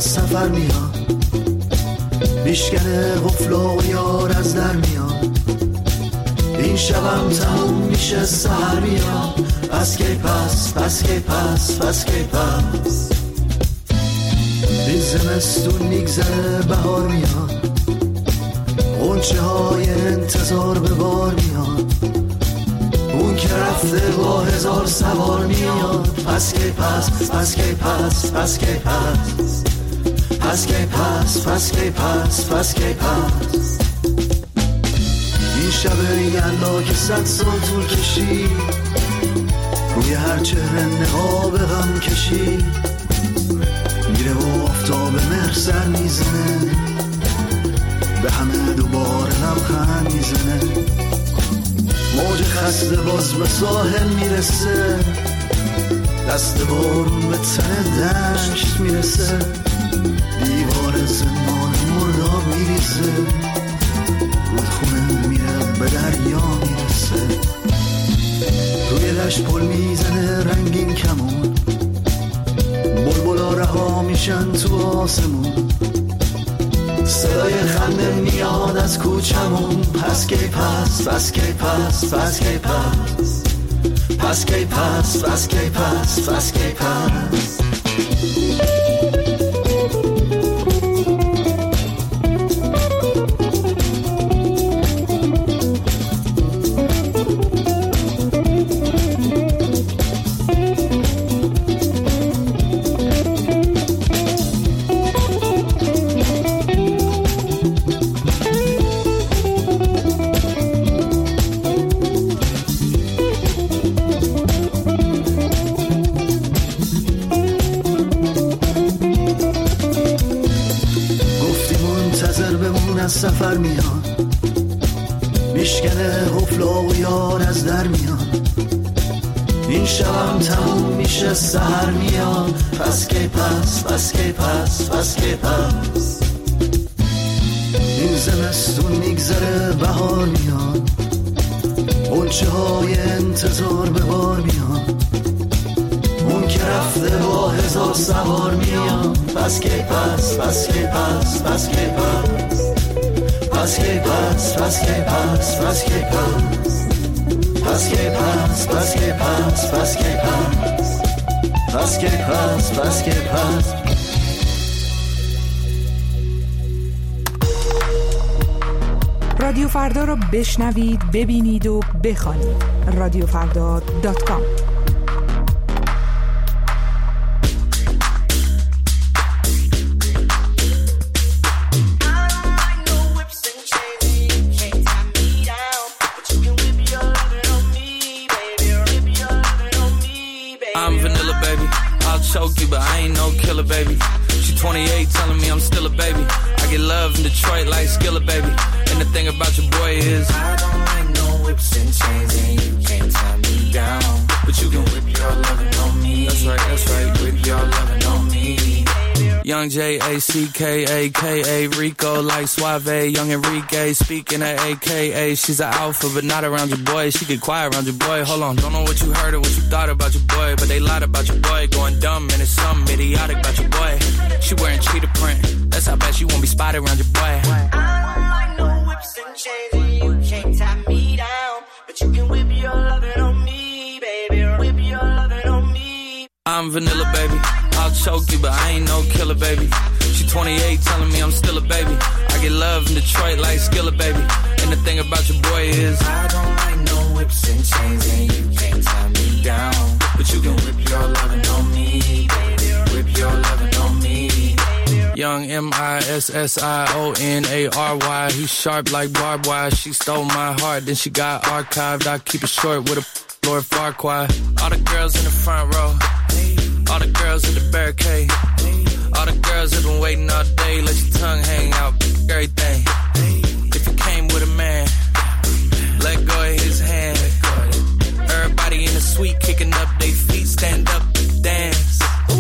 سفر میاد، میشکنه قفل و یار از در میاد، این شبم تموم میشه سحر میاد، پس کی پس پس کی پس پس کی پس، این زمستون میگذره بهار میاد، غنچه های انتظار به بار میاد، اون که رفته با 1000 سوار میاد، پس کی پس پس کی پس پس کی پس، پس کی پس پس کی پس پس کی پس، این شب یلا که 100 سال طول کشید، روی هر چهره نقاب غم کشید، میره و آفتاب مهر سر میزنه، به همه دوباره لبخند میزنه، موج خسته باز به ساحل میرسه، دست بارون به تن دشت میرسه، دیوار زمان مرداب میریزه، رودخونه میره به دریا میرسه، روی دشت پل میزنه رنگین کمون، بلبلا رها میشن تو آسمون، صدای خنده میاد از کوچمون، پس کی پس پس کی پس پس کی پس، پس کی پس پس کی پس پس کی پس. سفر میاد، میشکنه قفل و یار از در میاد، این شبم تموم میشه سحر میاد، پس کی پس پس کی پس پس کی پس، این زمستون میگذره بهار میاد، غنچه های انتظار به بار میاد، اون که رفته با 1000 سوار میاد، پس کی پس پس کی پس پس کی پس، پس کی پس پس کی پس پس کی پس، پس کی پس پس کی پس پس کی پس، پس کی پس پس کی پس. رادیو فردا رو بشنوید، ببینید و بخوانید. رادیوفردا.com. Choke you, but I ain't no killer, baby. She 28, telling me I'm still a baby. I get love in Detroit like Skillet, baby. And the thing about your boy is I don't like no whips and chains, and you can't tie me down. But you can whip your lovin' on me. That's right, whip your lovin' on me. Young J-A-C-K-A-K-A, Rico like Suave, Young Enrique, speaking of AKA. She's an alpha, but not around your boy. She get quiet around your boy. Hold on, don't know what you heard or what you thought about your boy, but they lied about your boy. Going dumb, and it's something idiotic about your boy. She wearing cheetah print, that's how bad she won't be spotted around your boy. I don't like no whips and chains, and you can't tie me down. But you can whip your lovin' on me, baby. Whip your lovin' on me. I'm vanilla, baby. I'll choke you, but I ain't no killer, baby. She 28, telling me I'm still a baby. I get love in Detroit like Skillet, baby. And the thing about your boy is I don't like no whips and chains, and you can't tie me down. But you can whip your lovin' on me, baby. Whip your lovin' on me. Young M-I-S-S-I-O-N-A-R-Y. He's sharp like barbed wire. She stole my heart, then she got archived. I keep it short with a Lord Farquaad. All the girls in the front row, all the girls in the barricade, all the girls have been waiting all day. Let your tongue hang out, everything. If you came with a man, let go of his hand. Everybody in the suite kicking up their feet, stand up, dance.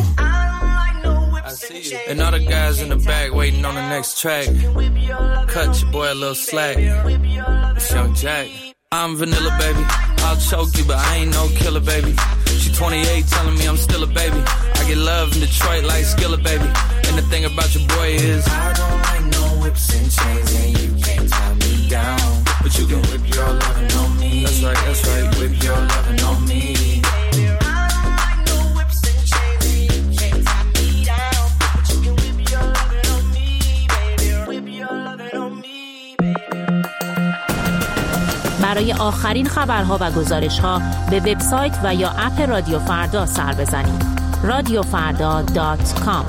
I see you. And all the guys in the back waiting on the next track. Cut your boy a little slack. It's Young Jack. I'm vanilla, baby. I'll choke you, but I ain't no killer, baby. She 28, telling me I'm still a baby. I get love in Detroit like Skillet, baby. And the thing about your boy is I don't like no whips and chains, and you can't tie me down. But you can whip your lovin' on me. That's right, that's right. Whip your lovin' on me. برای آخرین خبرها و گزارش‌ها به وبسایت و یا اپ رادیو فردا سر بزنید. radiofarda.com.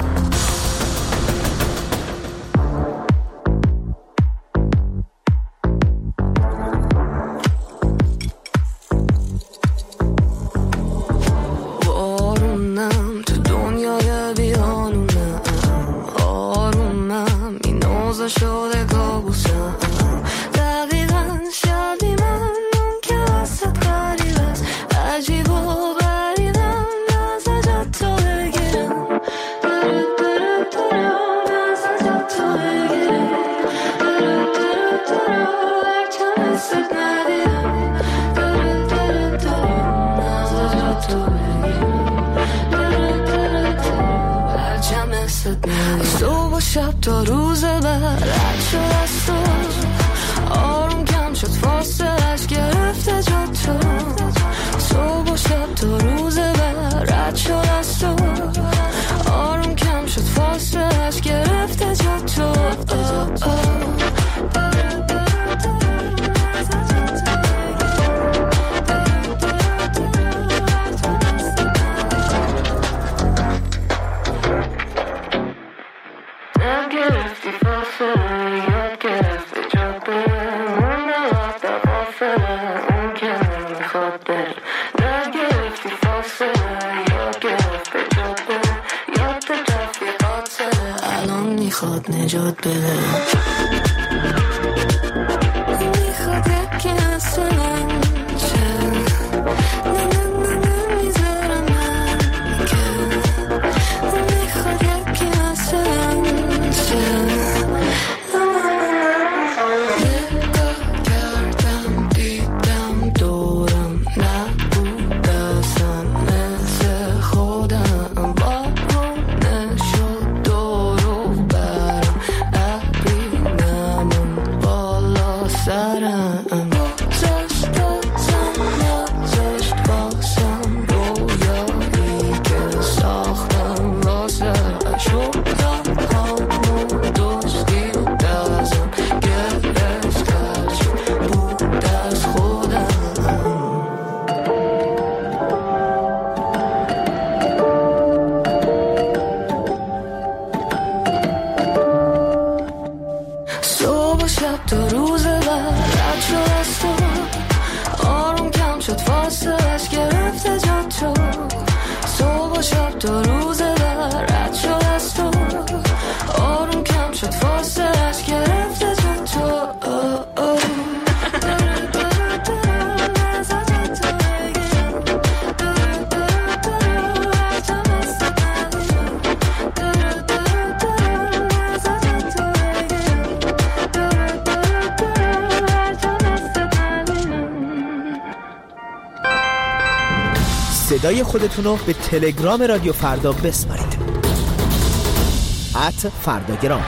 آرومم تو دنیای بیانونم، آرومم این اوضاع شده کابوسم. دقیقاً شبی من اون که وسط غریب است، عجیب و غریبم نزدت تو بگیرم. نزدت تو بگیرم. هرچم حست ندیدم. نزدت تو صبح و شب تا روز بعد رد شد از تو، آروم کم شد فاصلش گرفته جا تو. صبح و شب تا روز بعد رد شد از تو، آروم کم شد فاصلش گرفته جا تو. نجات بده میخواد یکی مثل من چه نه نمیذارم من که میخواد یکی مثل من چه نگاه کردم دیدم دورم نبود اصلا مثل خودم بارونه شد دورو برم ابریممون بالا سرم گذاشت باسم رویایی که ساختم واسه شدم همون دوستی و دزم گرفت هرچی بود از خودم. صبح و شب تا روز بعد رد شد از تو، آروم کم شد فاصلش گرفته جا تو. صبح و شب تا روز بعد رد شد از تو، آروم کم شد فاصلش گرفته جا تو. صدای خودتون رو به تلگرام رادیو فردا بسپارید. @فرداگرام.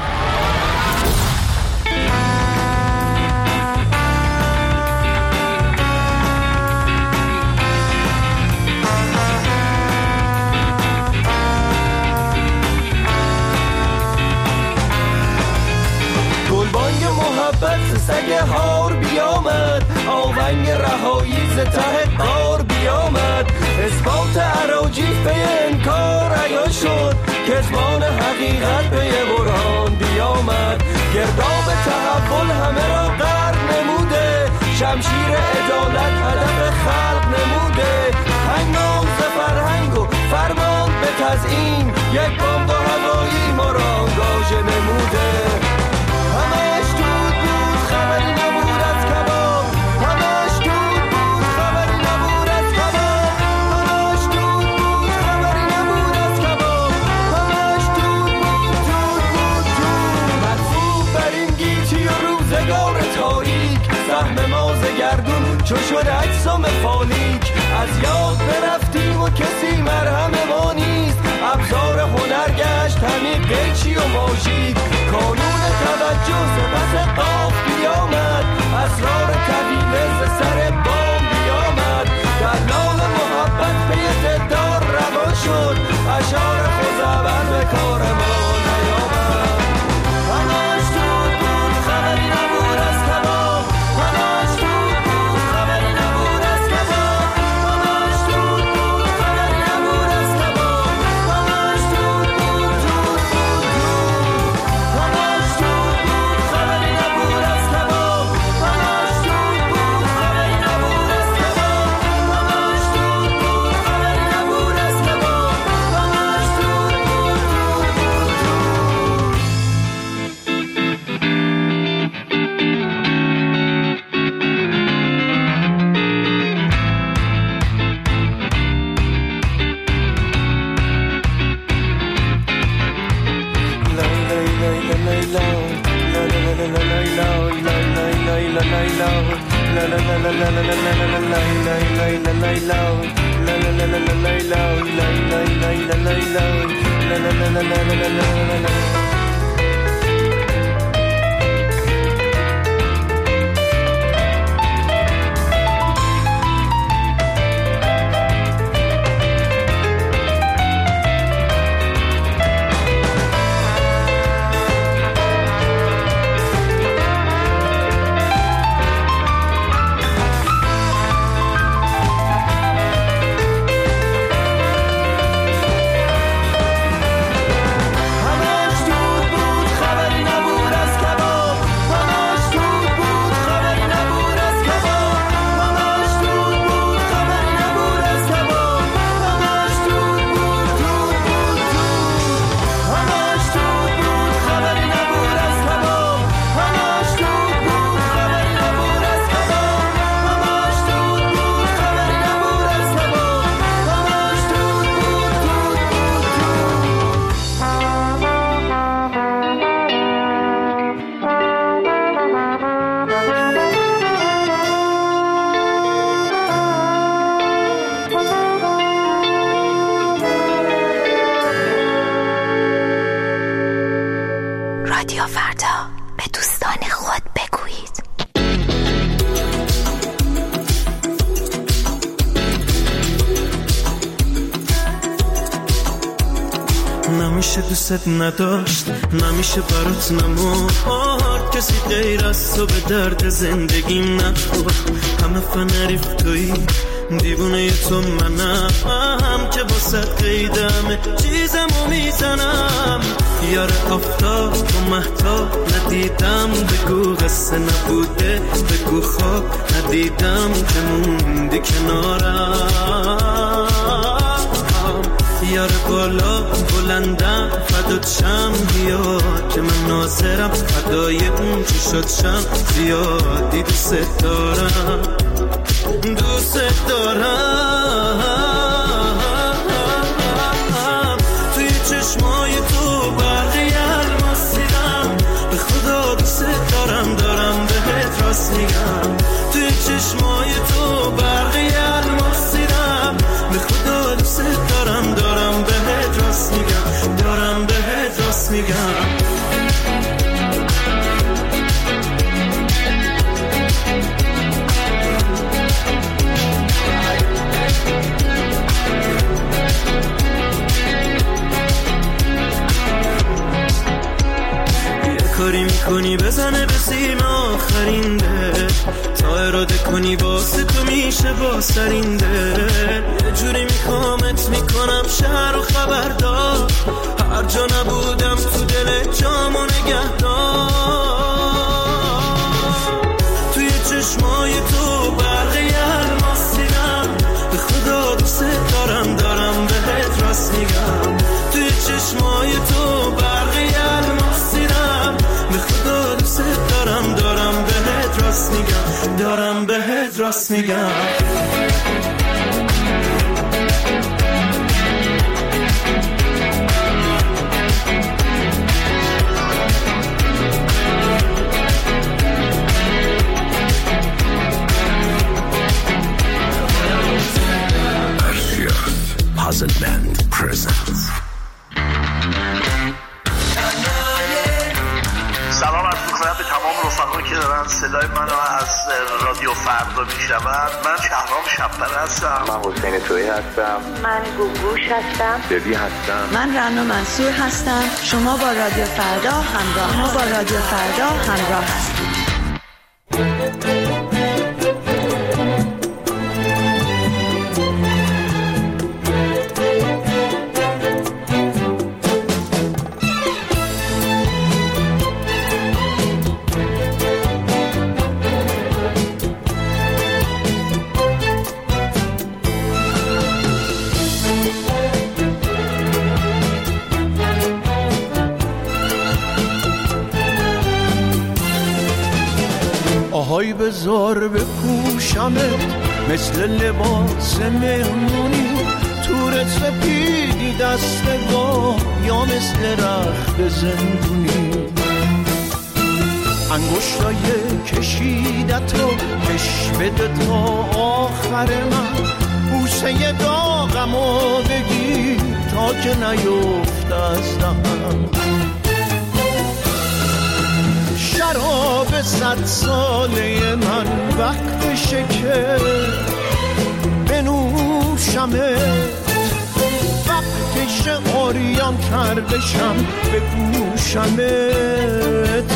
گلبانگ محبت سگ هار بیامد، آونگ رهایی ز ته قار بیامد. اثبات اراجیف به انکار عیان شد، کذبان حقیقت به برهان بیامد. گرداب تحول همه را غرق نموده، شمشیر عدالت هدف خلق نموده. هنگام ز فرهنگ و فرمان به تزیین، یک بمب هوایی ما را آنگاژه نموده. همش دود بود خبری نبود از کباب، همش دود بود خبری نبود از کباب، همش دود بود خبری نبود از کباب، همش دود بود مدفوع بر این گیتی و روزگار تاریک. سهم ما ز گردون چو شد اجسام فالیک، از یاد برفتیم و کسی مرهم ما نیست. ابزار هنر گشت همین قیچی و ماژیک. کانون توجه سپس قاف بیامد، اسرار طویله ز سر بام بیامد. دلال محبت به دلدار روان شد، اشعار خوزعبل به کار ما نیامد. همش دود بود خبری نبود از کباب، همش دود بود خبری نبود از کباب، همش دود بود خبری نبود از کباب، همش دود بود دود بود دود، همش دود بود خبری نبود از کباب، همش دود بود خبری نبود از کباب، همش دود بود خبری نبود از کباب، همش دود بود رادیو فردا، به دوستان خود بگویید. نمیشه دوست نداشت، نمیشه برات نمورد، کسی غیر از تو به درد زندگیم نخورد. همه فنریف تویی، دیوونه تو منم که با صد قیدمه چیزمو میزنم. یار آفتاب و مهتاب ندیدم، بگو قصه نبوده، بگو خواب ندیدم که موندی کنارم. یار بالا بلندم فدات شم، بیاد که من ناظرم فدای اون چی شد شم. زیادی دوست دارم، دوست دارم. توی چشمای تو برقی الماس دیدم، به خدا دوست دارم، دارم بهت راست میگم. توی چشمای تو برقی الماس دیدم، به خدا دوست دارم، دارم بهت راست میگم، دارم بهت راست میگم. کاری میکنی بزنه به سیم آخرین ده، تا اراده کنی واسه تو میشه با سرینده. یه جوری میخوامت میکنم شهر و خبردار، هر جا نبودم تو دل جامو نگهدار. توی چشمای تو برقی الماس دیدم، به خدا دوست دارم، دارم بهت راست میگم. توی چشمای تو برقی الماس دیدم، به خدا دوست دارم، دارم بهت راست میگم، دارم بهت راست میگم. از رادیو فردا میشنوند. من شهرام شب‌پر هستم. من حسین تویی هستم. من گوگوش هستم. دبی هستم. من رنا منصور هستم. شما با رادیو فردا همراه هستید. آهای بذار بپوشمت مثل لباس مهمونی، تور سپیدی دستگاه یا مثل رخت زندونی، انگشتای کشیدت رو کش بده تا آخر من، بوسه داغمو بگیر تا که نیفت از دهنم، شراب 100 ساله من وقتشه که بنوشمت، وقتشه عریان تر بشم بپوشمت.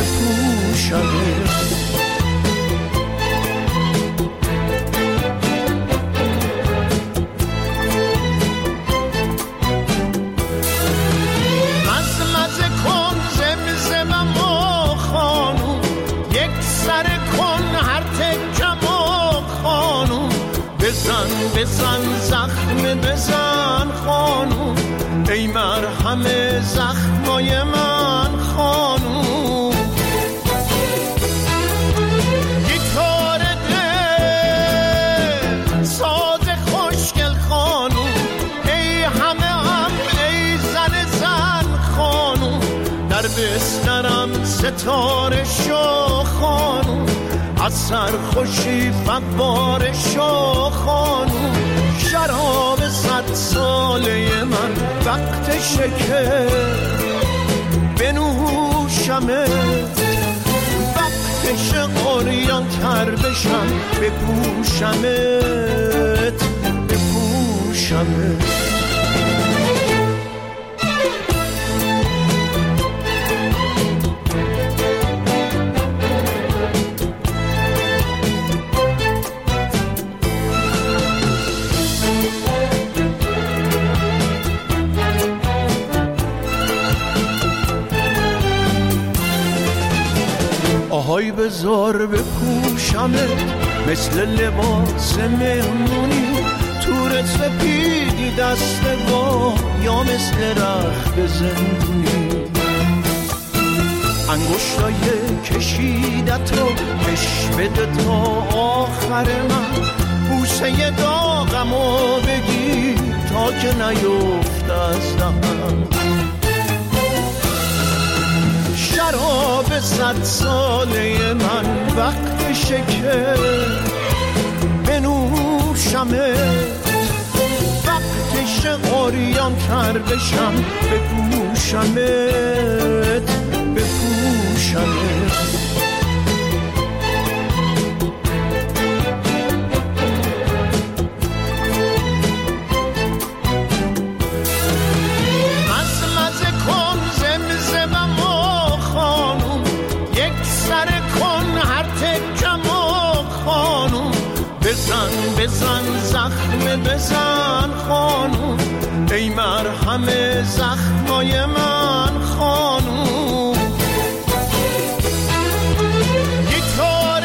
مزمزه کن زمزمم و خانوم، یک سر کن هر تکم و خانوم، بزن زخم بزن خانوم، ای مرهم زخمای من خانوم، گیتار دل ساز خوشگل خانوم، ای همه ای زن خانوم، در بسترم ستاره شو خانوم، از سرخوشی فواره شو خانوم، شراب 100 ساله من وقتشه که بنوشمت، وقتشه عریان تر بشم بپوشمت. آهای بذار بپوشمت مثل لباس مهمونی، تور سپیدی دستگاه یا مثل رخت زندونی، انگشتای کشیدت رو کش بده تا آخر من، بوسه داغمو بگیر تا که نیفت از دهنم، شراب 100 ساله من وقتشه که بنوشمت، وقتشه عریان تر بشم بپوشمت. مزمزه کن زمزمم و خانوم، یک سر کن هر تکم و خانوم، بزن زخم بزن خانوم، ای مرهم زخمای من خانوم، گیتار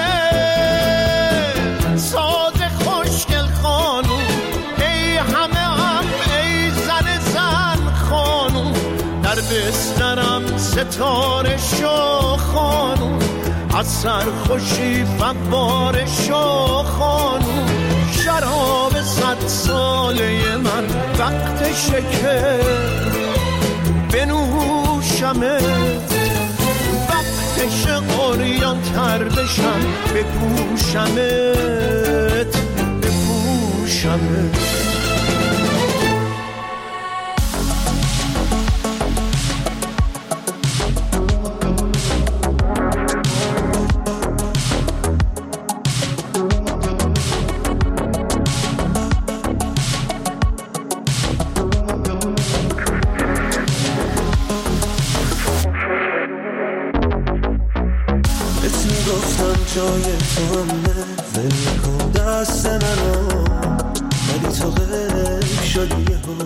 دل ساز خوشگل خانوم، ای همه ای زن خانوم، در بسترم ستاره شو خانوم، از سرخوشی فواره شو خانوم، شراب 100 ساله من وقتشه که بنوشمت، وقتشه عریان تر بشم بپوشمت. جای تو همه ول کن دست منو، ولی تو غیب شدی ها.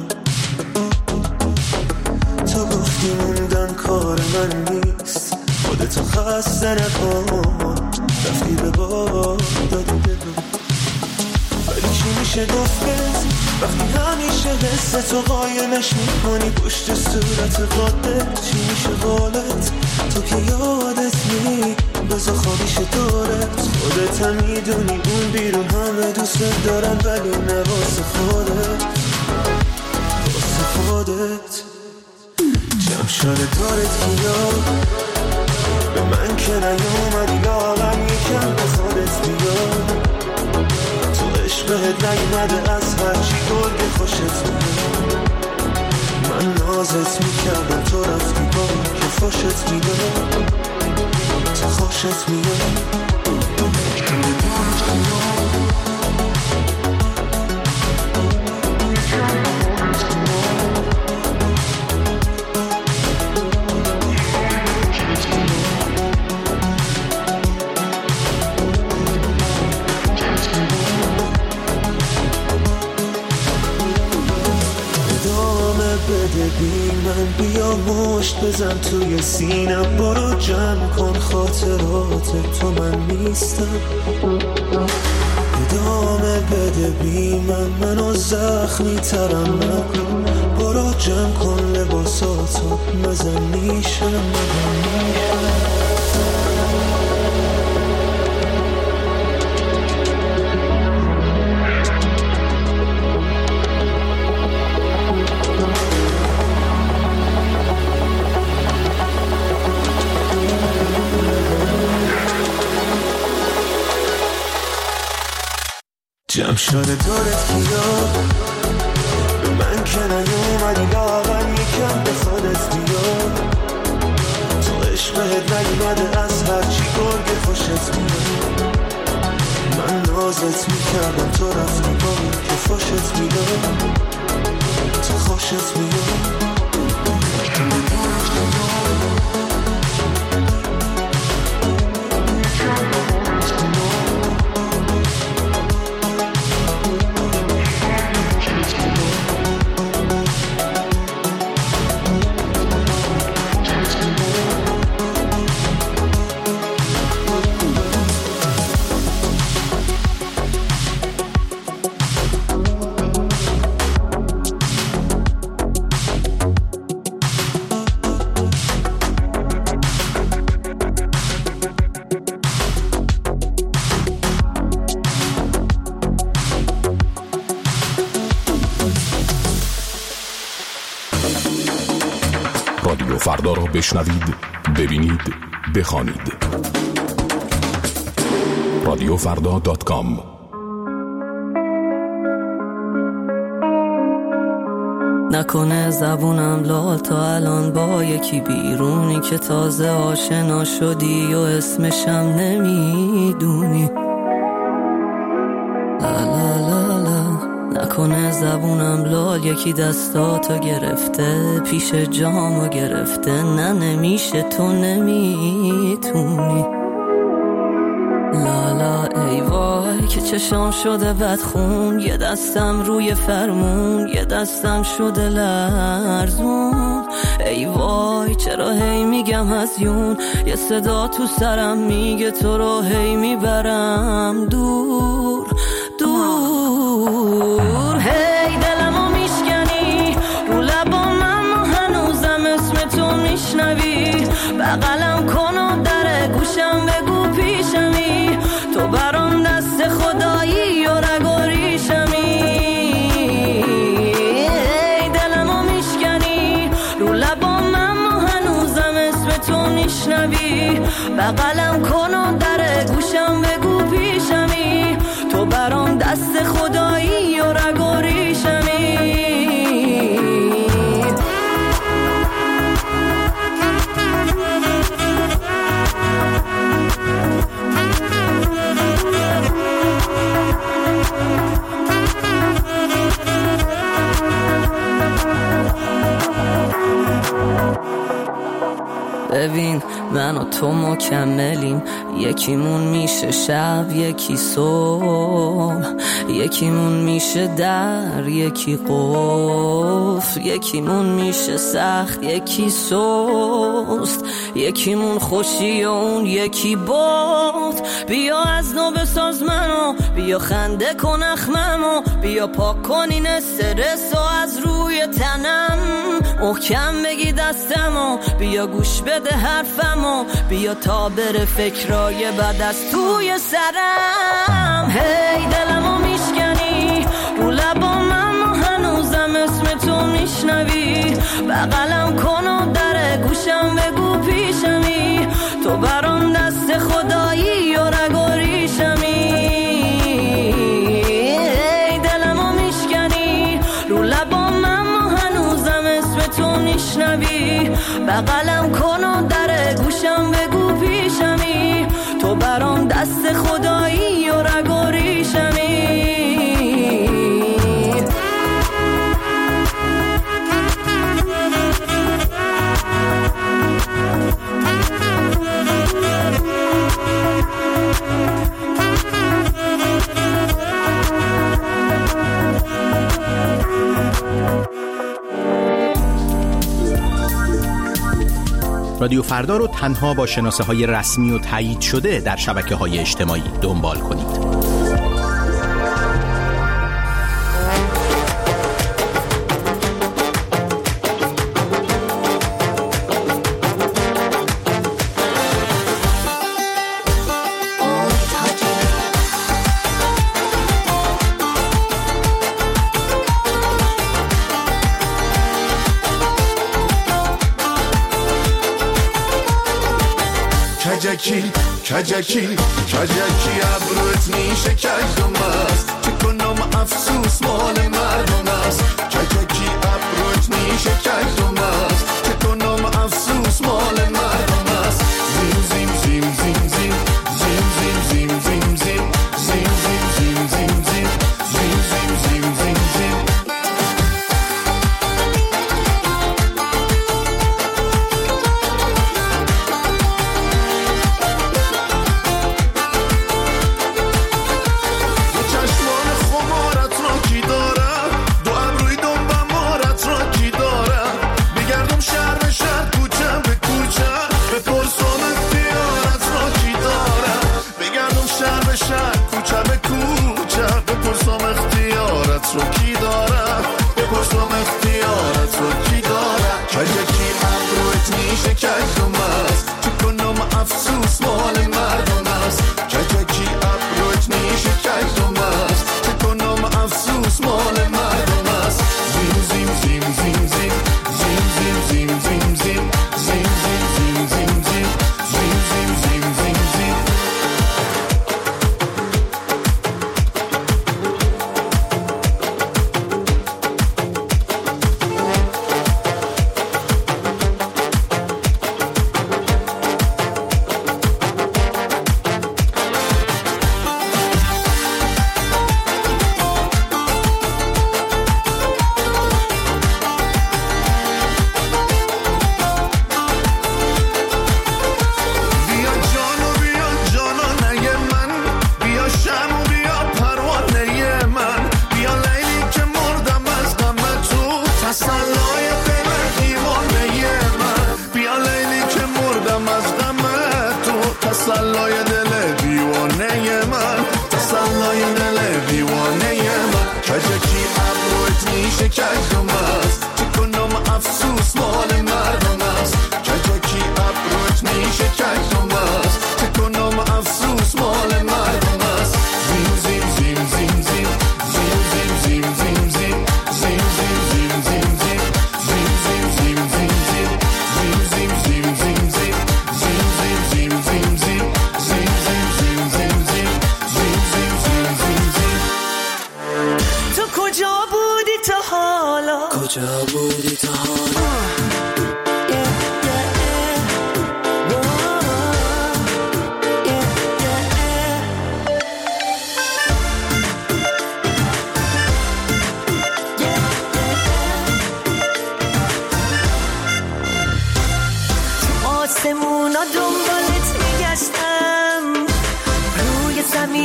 تو گفتی موندن کار من نیست، خودتو خسته نکن، رفتی به باد دادی بگو. ولی چی میشه گفت وقتی همیشه حس تو قایمش میکنی پشت صورت قادت؟ چی میشه قولت تو که یادت نی بزا خوابیش دورت؟ خودت هم میدونی اون بیرون همه دوست دارن ولی نه واسه خودت، واسه خودت. جمع شده دارت کیا به من که نیومدی لاغم یکم به خودت بیا. تو عشقت نیومده از هرچی گرگ خوشت میاد. من نازت میکردم تو رفتی با که خوشت میاد، تو خوشت میاد. بده بی من بیا مشت بزن توی سینم، برو جمع کن خاطرات تو من نیستم. ادامه بده بی منو زخمی ترم نکن، برو جمع کن لباساتو مزن میشم. جمع شده دارت کیا به من که نیومدی لاغم یکم به خودت بیا. تو عشقت نیومده از هرچی گرگ خوشت میاد. من نازت میکردم تو رفتی با که خوشت میاد، تو خوشت میاد. رادیو فردا را بشنوید، ببینید، بخوانید. radiofrda.com. نکنه زبونم لال تا الان با یکی بیرونی که تازه آشنا شدی و اسمشم نمیدونی. لا لا لا لا. نکنه زبونم لال یکی دستاتو گرفته پیش جامو گرفته. نه نمیشه تو نمیتونی. لالا ای وای که چشام شده بدخون، یه دستم روی فرمون یه دستم شده لرزون. ای وای چرا هی میگم هزیون، یه صدا تو سرم میگه تو رو هی میبرم دور دور. هی دلمو میشکنی رو لبام اما هنوزم اسم تو میشنوی. بغلم کن و در گوشم بگو پیشمی، تو برام دست خدایی و رگوریشمی. ای دلمو میشکنی رو لبام اما هنوزم اسم تو میشنوی. بغلم کن و در گوشم بگو پیشمی، من و تو مکملیم، یکیمون میشه شب یکی صبح، یکیمون میشه در یکی قفل، یکیمون میشه سخت یکی سست، یکیمون خوشی و اون یکی باد. بیا از نو بساز منو، بیا خنده کن اخممو، بیا پاک کن این استرس و از روی تنم، محکم بگی دستمو، بیا گوش بده حرفمو، بیا تا بره فکرای بد از توی سرم. هی دلمو میشکنی رو لبام، اما هنوزم اسم تو میشنوی، بغلم کن و در گوشم بگو پیشمی، تو برام دست خدایی و رگ و ریشمی. هی دلمو میشکنی رو لبام، اما هنوزم اسم تو میشنوی، بغلم کن و در گوشم بگو پیشمی، تو برام دست خدایی و رگ و ریشمی. رادیو فردا رو تنها با شناسه های رسمی و تایید شده در شبکه های اجتماعی دنبال کنید. کجکی ابروت میشه کجم است، چه کنم افسوس مال مردم است. کجکی ابروت میشه کجم است، چه کنم افسوس مال مردم است. زیم زیم زیم زیم زیم زیم زیم زیم زیم زیم زیم زیم زیم زیم زیم زیم زیم زیم. آسمونا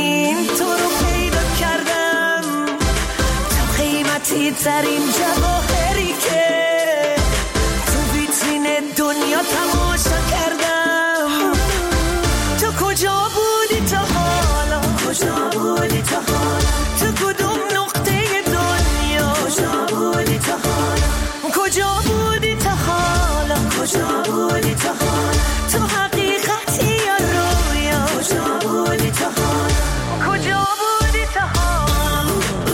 زمین تو رو پیدا کردم، تو قیمتی ترین جواهری که تو ویترین دنیا تماشا کردم. تو کجا بودی تا حالا؟ کجا بودی تا حالا؟ تو کدوم نقطه دنیا؟ کجا بودی تا حالا؟ کجا بودی تا حالا؟ کجا بودی تا حالا؟ تو حقیقتی یا رویا؟ کجا بودی تا حالا؟ کجا بودی تا حالا؟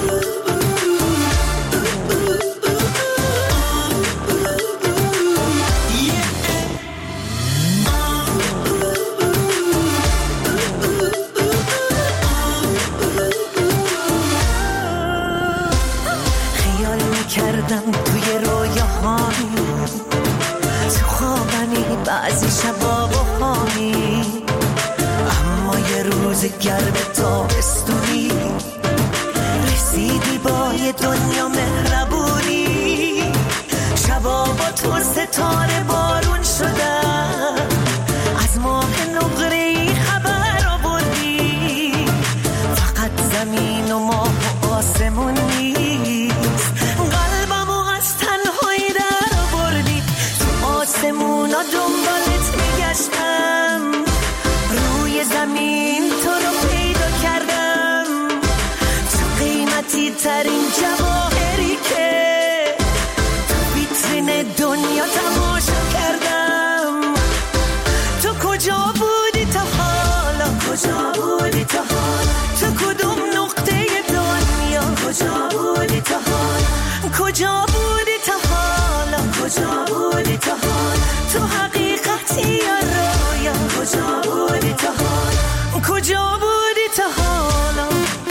خیال میکردم توی رویاهانی، تو خوابمی بعضی شبا بهانی، اما یه روز گرم تابستونی رسیدی با یه دنیا مهربونی. شبا با تو ستاره بارون شدن، از ماه نقره‌ای خبر آوردی. فقط زمین و ماه و آسمون نیست، قلبمو از تنهایی در آوردی. تو آسمونا دنبالت میگشتم، روی زمین تو رو پیدا کردم. تو قیمتی ترین جواهری که تو ویترین دنیا تماشا کردم. تو کجا بودی تا حالا؟ کجا بودی تا حالا؟ تو کدوم نقطه دنیا؟ کجا بودی تا حالا؟ کجا بودی تا حالا؟ کجا بودی تا حالا؟ تو حقیقتی یا رویا؟ کجا بودی تا حالا؟ کجا بودی تا حالا؟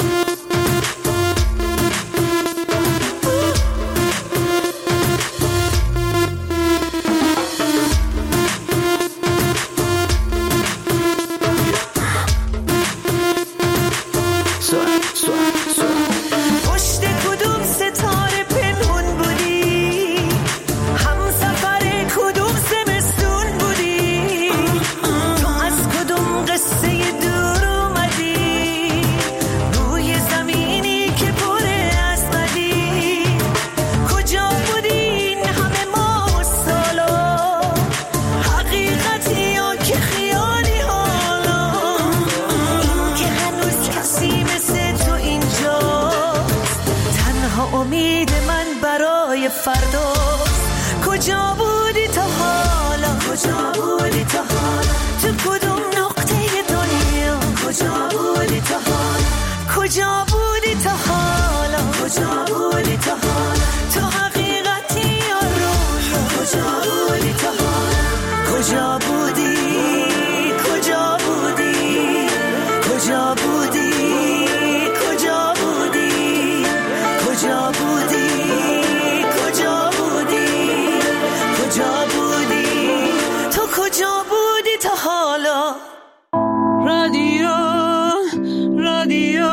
پشت کدوم ستاره پنهون بودی؟ همسفر کدوم زمستون بودی؟ تو از کدوم قصه دور اومدی؟ روی زمینی که پر از بدی. کجا بودی این همه ماه و سالا؟ حقیقتی یا که خیالی حالا؟ این که هنوز کسی مثل تو اینجاست، تنها امید من برای فرداست. کجا بودی تا حالا؟ کجا بودی تا حالا؟ تو کدوم نقطه دنیا؟ کجا بودی تا حالا؟ کجا بودی تا حالا؟ کجا بودی تا حالا؟ تو حقیقتی یا رویا؟ کجا بودی تا حالا؟ کجا بودی؟ کجا بودی؟ کجا بودی؟ کجا بودی؟ کجا بودی؟ کجا بودی؟ کجا بودی؟ تو کجا بودی تا حالا؟ رادیو رادیو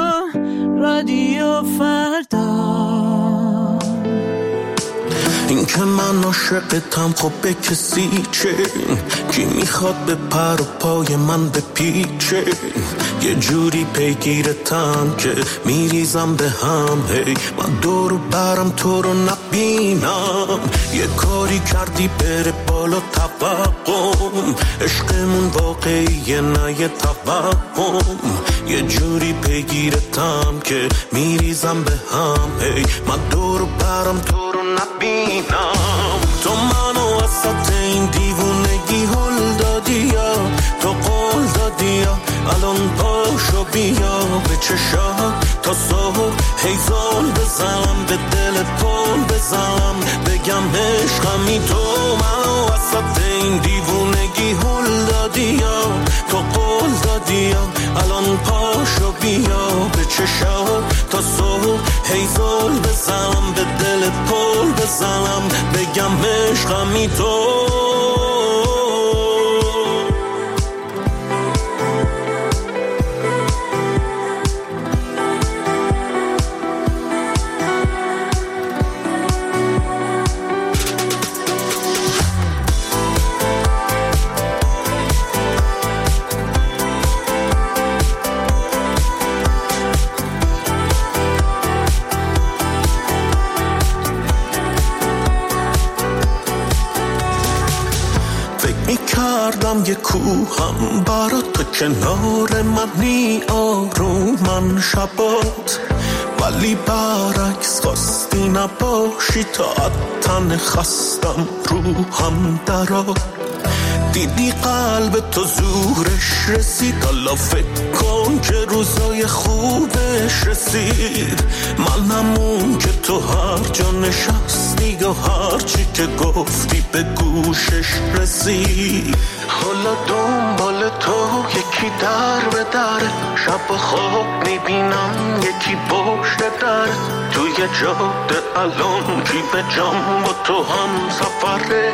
رادیو فردا. این که من عاشقتم خب به کسی چه؟ کی میخواد به پر و پای من بپیچه؟ یه جوری پیگیرتم که میریزم به هم. هی من دور و برم تو رو نبینم. یه کاری کردی بره بالا توقم، عشقمون واقعیه نه یه توهم. یه جوری پیگیرتم که میریزم به هم. هی من دور و برم تو رو نبینم. تو منو وسط این دیوونگی هل دادی یا تو قول دادی یا الان پاشو بیا به چشات تا صبح هیزال بزنم، به دل پل بزنم، بگم عشقمی. تو منو وسط این دیوونگی هل دادی یا تو قول دادی یا الان پاشو بیا به چشات تا صبح هیزال بزنم، به دل پل بزنم، بگم عشقمی. تو میرم یه کوهم برا تو کنار منی آرومن شبات، ولی برعکس خواستی نباشی تا تن خستم روحم درات. دیدی قلب تو زورش رسید، حالا فکر کن که روزای خوبش رسید. منمون که تو هر جا نشستی و هر چی که گفتی به گوشش رسید. حالا دنبال تو یکی در به در، شب و خواب میبینم یکی پشت در. توی جاده الان کی به جام با تو هم سفره.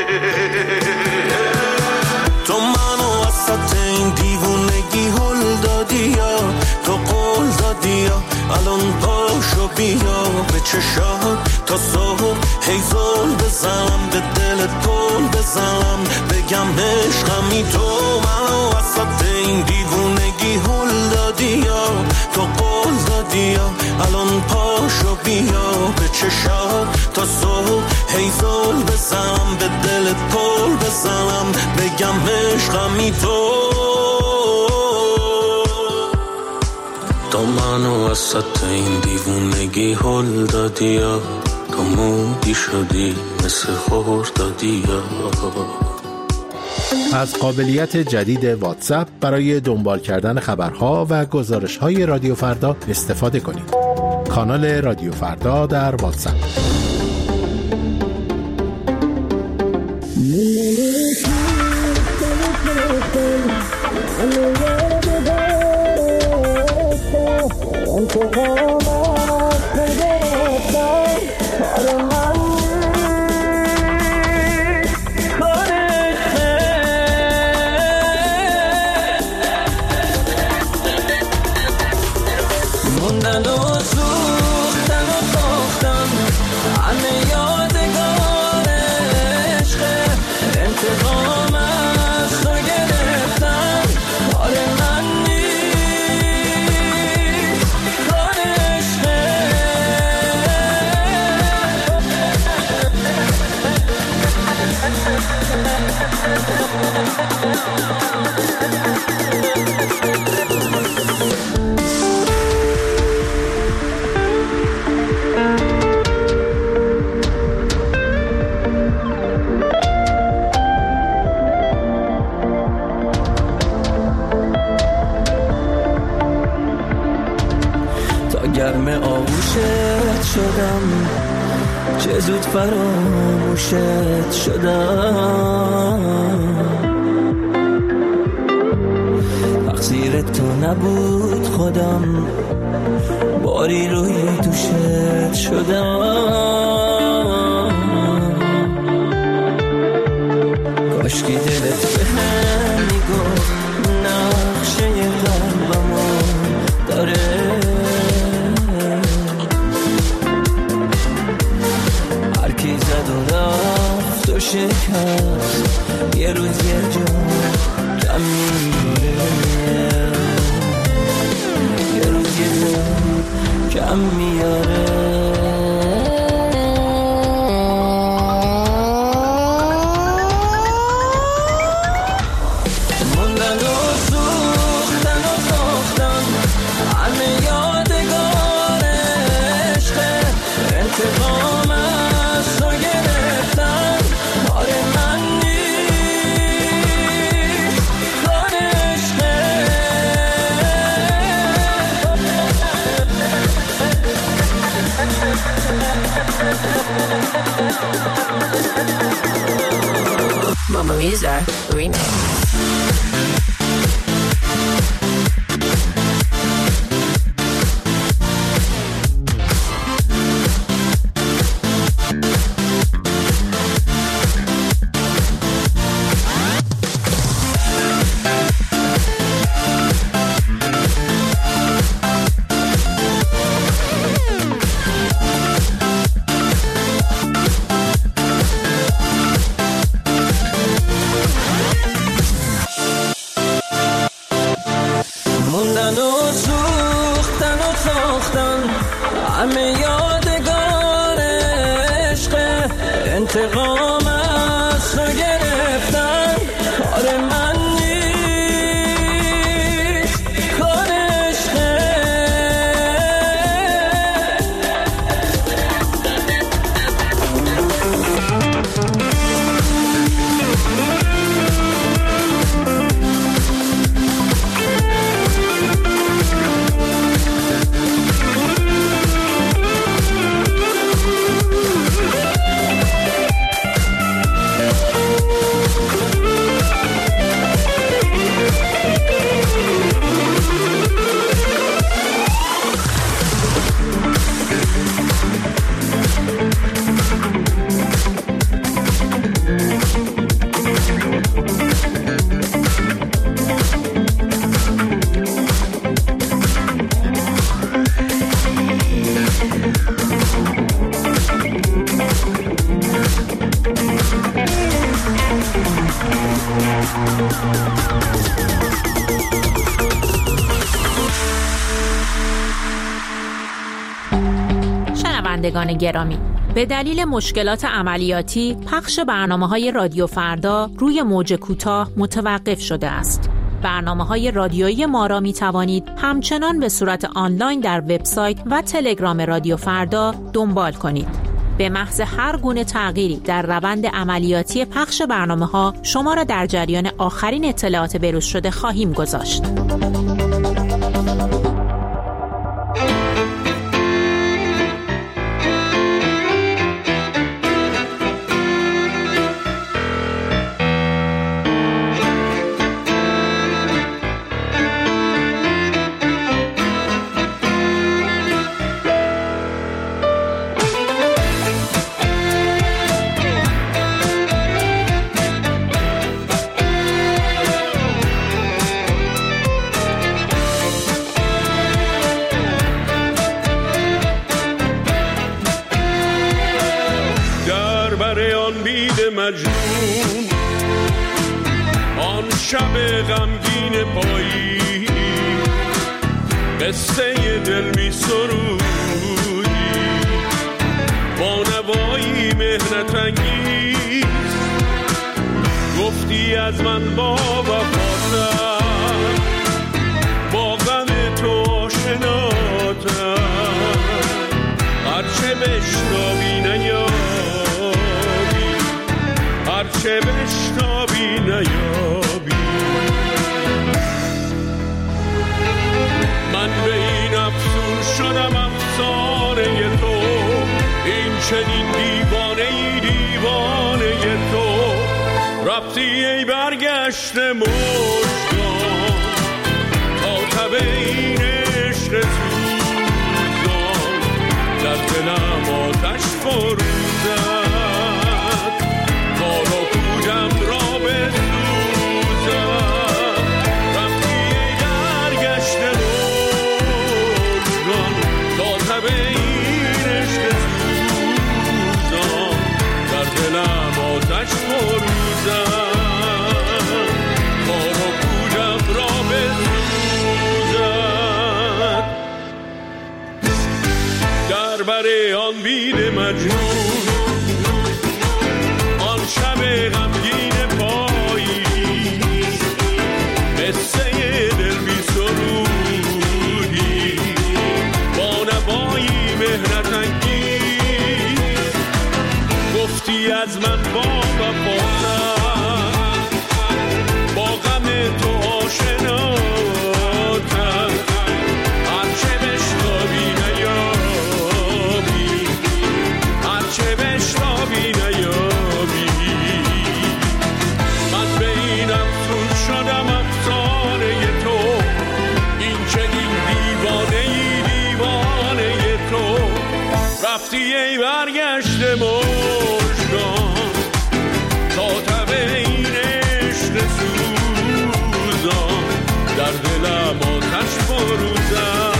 تو منو وسط این دیوونگی هل دادی یا تو قول دادی یا الان پاشو بیا به چشات تا صبح هی زل بزنم به دلت پل بزنم بگم عشقمی. تو منو وسط این دیوونگی هل دادی یا تو قول دادی یا الان پاشو بیا به چشات تا صبح هی زل بزنم به دلت پل بزنم بگم عشقمی. تو منو وسط این دیوونگی هل دادی یا تو مودی شدی مثل خوردادی یا. از قابلیت جدید واتساپ برای دنبال کردن خبرها و گزارش‌های رادیو فردا استفاده کنید. کانال رادیو فردا در واتساپ. گرم آغوشت شدم چه زود فراموشت شدم. تقصیر تو نبود خودم باری روی دوشت شدم. کاشکی دلت به هم میگفت نقشه قلبمو داره. تو شکست یه روز یه جا کم میاره، یه روز یه جا کم میاره. موندن و سوختن و ساختن همه یادگار عشقه. انتقام از تو گرفتن کار من نیست، کار عشقه. Mama Lisa remix. موندن و سوختن و ساختن همه یادگار عشق. انتقام از تو گرفتن کار شنوندگان گرامی، به دلیل مشکلات عملیاتی پخش برنامه‌های رادیو فردا روی موج کوتاه متوقف شده است. برنامه‌های رادیویی ما را می‌توانید همچنان به صورت آنلاین در وبسایت و تلگرام رادیو فردا دنبال کنید. به محض هر گونه تغییری در روند عملیاتی پخش برنامه‌ها شما را در جریان آخرین اطلاعات بروز شده خواهیم گذاشت. مجنون آن شب غمگین پایی قصه دل می سرودی با نوایی مهنت انگیز گفتی از من با وفاتم با غم تو آشناتم هرچه بشنوی نیابی هرچه بشنوی نیابی من به این افسون شدم افسانه تو این چنین دیوانه تو رفتی ای برگشت مژگان تا تب این عشق سوزان در دلم آتش فروزد کار و پودم را بسوزد رفتی ای برگشت مژگان تا تب این عشق سوزان در دلم آتش فروزد کار و پودم را بسوزد در بر آن بید مجنون آن شب غمگین پایی قصه دل بی سرودی با نوایی مهنت انگیز گفتی از من با وفاتم با غم تو آشناتم هرچه بشنوی نیابی هرچه بشنوی نیابی من به این افسون شدم افسانه تو این چنین دیوانه تو رفتی ای برگشت مژگان تا تب این عشق سوزان در دلم آتش فروزد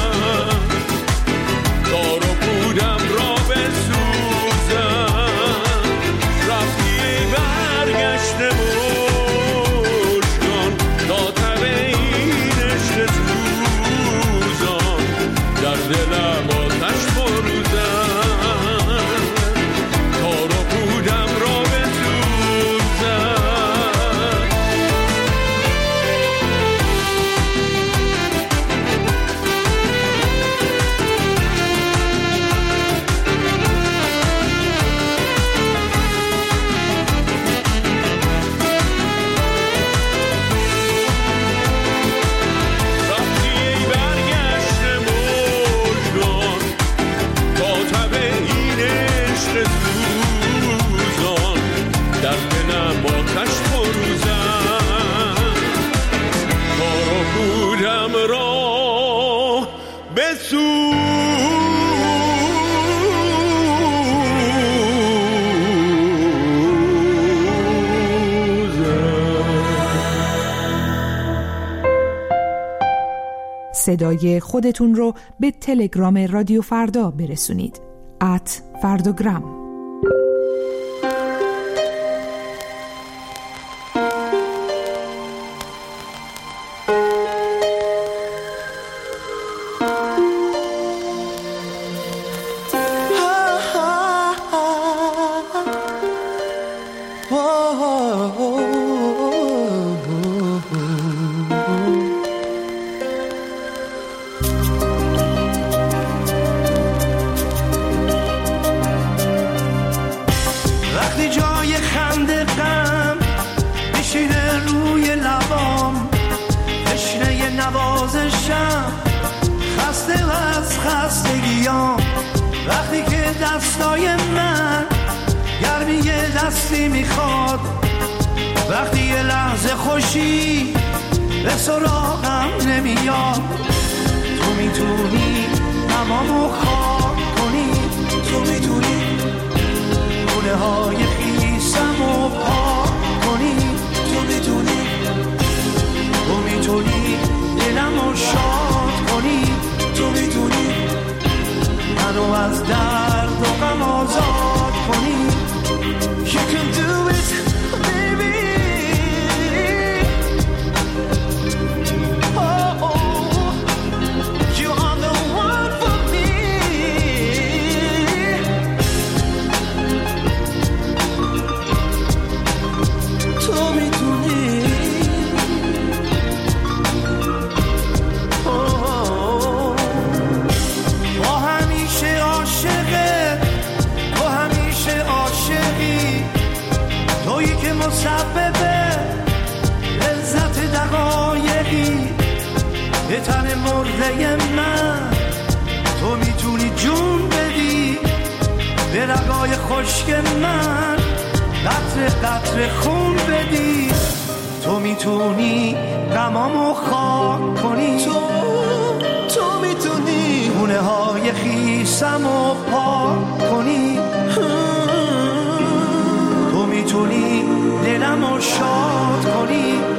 کار و پودم را بسوزد رفتی ای برگشت مژگان تا تب این عشق سوزان در دلم آتش فروزد کار و پودم را بسوزد رفتی ای برگشت مژگان تا تب این عشق سوزان در دلم آتش فروزد کار و پودم را بسوزد صدای خودتون رو به تلگرام رادیو فردا برسونید @فردوگرام. روستای من گرمی دستی میخواد، وقتی یه لحظه خوشی به سراغم نمیاد. تو میتونی تمامو خاک کنی، تو میتونی گونه های خیسمو پاک کنی، تو میتونی، تو میتونی دلمو شاد کنی، تو میتونی منو از درد و غم آزاد کنی. You can do it, baby. Oh, oh, you are the one for me. تو میتونی. با همیشه عاشقه، تو همیشه عاشقی، تویی که مسببه لذت دقایقی به تن مرده من. تو میتونی جون بدی به رگای خشک من، قطره قطره خون بدی. تو میتونی غمامو خاک کنی، تو میتونی خونه های خیسمو پاک کنی، تو میتونی دلمو شاد کنی،